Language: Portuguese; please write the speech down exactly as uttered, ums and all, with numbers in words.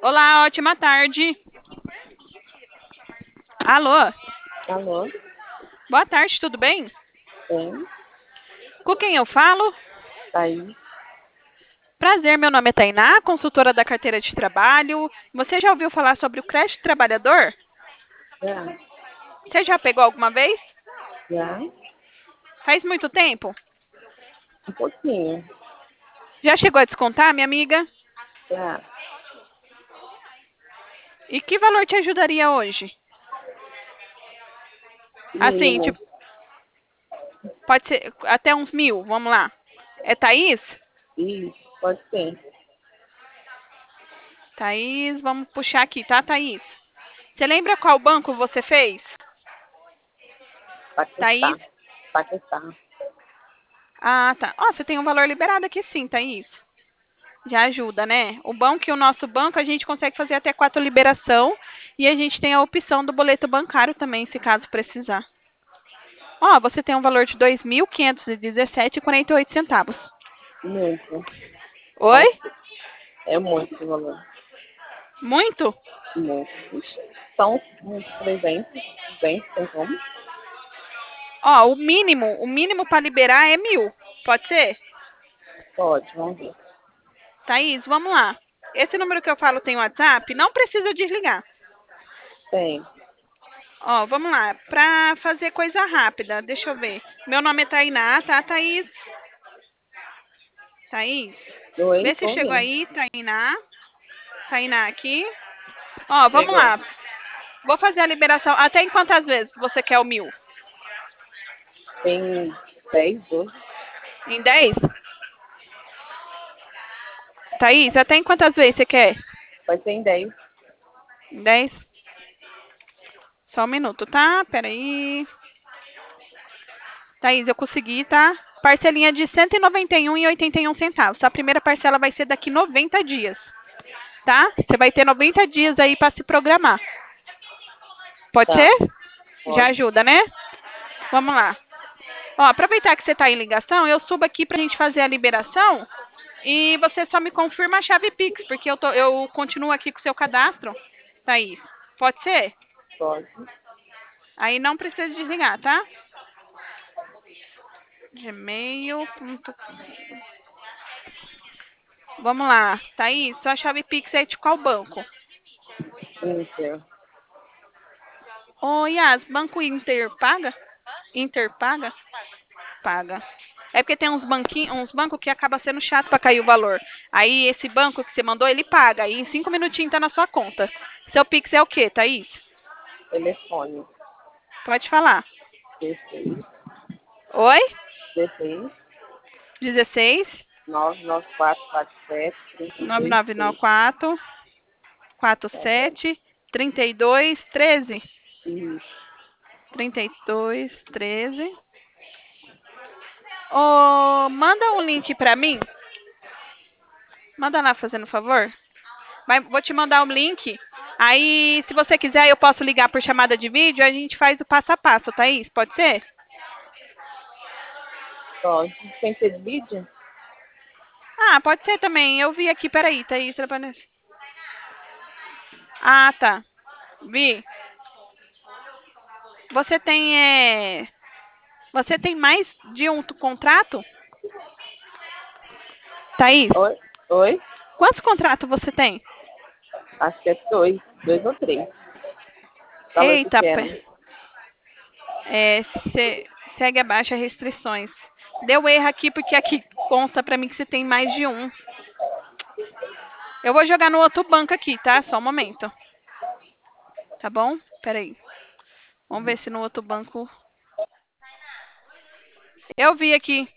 Olá, ótima tarde. Alô, Alô? boa tarde, tudo bem? Tem? Com quem eu falo? Tá aí? Prazer, meu nome é Tainá, consultora da carteira de trabalho. Você já ouviu falar sobre o crédito trabalhador? Já? Você já pegou alguma vez? Já? Faz muito tempo? Um pouquinho. Já chegou a descontar, minha amiga? Já? E que valor te ajudaria hoje? Assim, Mínimo. tipo, pode ser até uns mil, vamos lá. É Thaís? Isso, pode ser. Thaís, vamos puxar aqui, tá, Thaís? Você lembra qual banco você fez? Thaís? Paquetá. Paquetá. Ah, tá. Ó, você tem um valor liberado aqui sim, Thaís. Já ajuda, né? O bom é que o nosso banco a gente consegue fazer até quatro liberação e a gente tem a opção do boleto bancário também, se caso precisar. Ó, você tem um valor de dois mil quinhentos e dezessete e quarenta e oito centavos. Muito. Oi? Pode ser. É muito esse valor. Muito? Muito. Ixi, são uns trezentos, duzentos, tem como? Ó, o mínimo, o mínimo para liberar é mil. Pode ser? Pode, vamos ver. Thaís, vamos lá. Esse número que eu falo tem WhatsApp? Não precisa desligar. Tem. Ó, vamos lá. Para fazer coisa rápida, deixa eu ver. Meu nome é Tainá, tá, Thaís? Thaís? Oi, Vê se tô chegou ouvindo. aí, Tainá. Tainá aqui. Ó, vamos Chegou. lá. Vou fazer a liberação. Até em quantas vezes você quer o mil? Tem dez, doze. Em dez? Thaís, até em quantas vezes você quer? Pode ser em dez. Em dez? Só um minuto, tá? Peraí. Thaís, eu consegui, tá? Parcelinha de cento e noventa e um e oitenta e um centavos. A primeira parcela vai ser daqui noventa dias, tá? Você vai ter noventa dias aí para se programar. Pode ser? Tá. Já Pode. ajuda, né? Vamos lá. Ó, aproveitar que você está em ligação, eu subo aqui para a gente fazer a liberação e você só me confirma a chave Pix, porque eu, tô, eu continuo aqui com o seu cadastro, Thaís. Pode ser? Pode. Aí não precisa desligar, tá? Gmail. Vamos lá. Thaís, sua chave Pix é de qual banco? Inter. Ô, Yas, Banco Inter paga? Inter paga? Paga. É porque tem uns banquinhos, uns bancos que acaba sendo chato para cair o valor. Aí esse banco que você mandou, ele paga. Aí em cinco minutinhos tá na sua conta. Seu Pix é o quê, Thaís? Telefone. Pode falar. dezesseis. Oi? dezesseis. dezesseis, nove nove quatro quatro sete, trinta e nove dois nove nove treze. quatro, quatro sete, trinta e dois, treze. Isso. trinta e dois, treze. Ô, manda um link pra mim. Manda lá, fazendo favor. Vai, vou te mandar um link. Aí, se você quiser, eu posso ligar por chamada de vídeo. A gente faz o passo a passo, Thaís? Pode ser? Pode. Tem que ser de vídeo? Ah, pode ser também. Eu vi aqui, peraí, Thaís. Ah, tá. Vi. Você tem, é... Você tem mais de um contrato? Thaís, Oi? Oi? quantos contratos você tem? Acho que é dois. Dois ou três. Valor Eita, pequeno. pé. É, se- segue abaixo as restrições. Deu erro aqui porque aqui consta pra mim que você tem mais de um. Eu vou jogar no outro banco aqui, tá? Só um momento. Tá bom? Peraí. Vamos ver se no outro banco. Eu vi aqui.